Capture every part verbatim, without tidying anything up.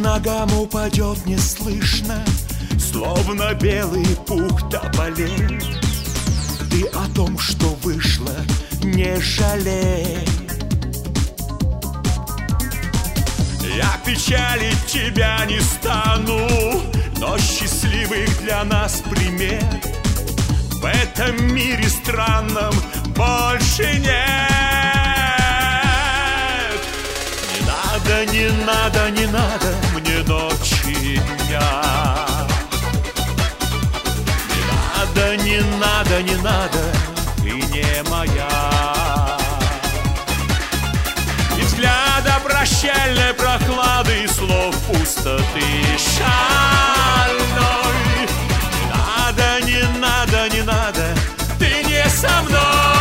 ногам упадет неслышно, словно белый пух тополей. Ты о том, что вышло, не жалей. Я печалить тебя не стану, но счастливых для нас пример в этом мире странном больше нет. Не надо, не надо, не надо мне ночи и дня. Не надо, не надо, не надо, ты не моя. И взгляда прощальной прохлады и слов пустоты шальной. Не надо, не надо, не надо, ты не со мной.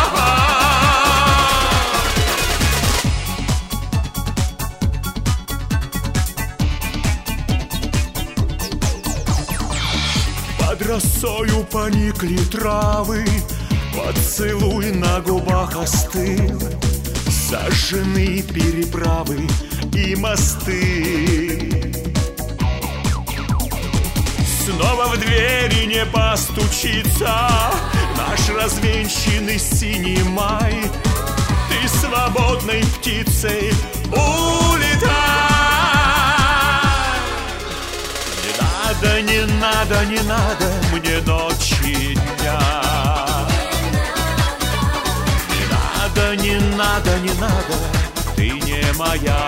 Под росою поникли травы, поцелуй на губах остыл. Сожжены переправы и мосты. Снова в двери не постучится наш развенчанный синий май. Ты свободной птицей улетай. Не надо, не надо, не надо мне ночи и дня. Не надо, не надо, ты не моя.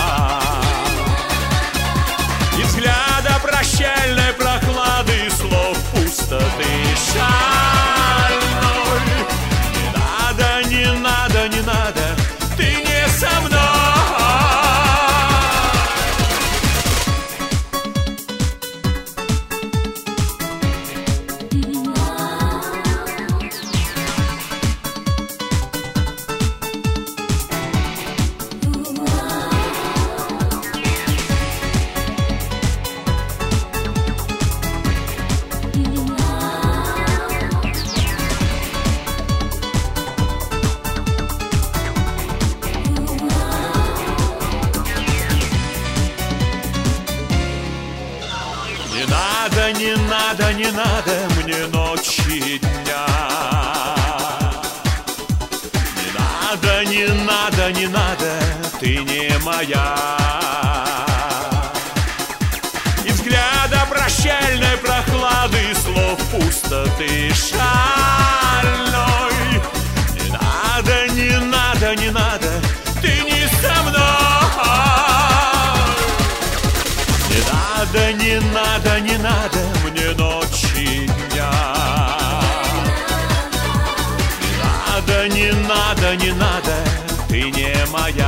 И взгляда прощальной прохлады и слов пустоты шальной. Не надо, не надо, не надо, ты не со мной. Не надо, не надо мне ночи и дня. Не надо, не надо, не надо, ты не моя. И взгляда прощальной прохлады и слов пустоты шальной. Не надо, не надо, не надо, ты не со мной. Не надо, не надо, не надо мне ночи и дня. Не надо, не надо, не надо, ты не моя.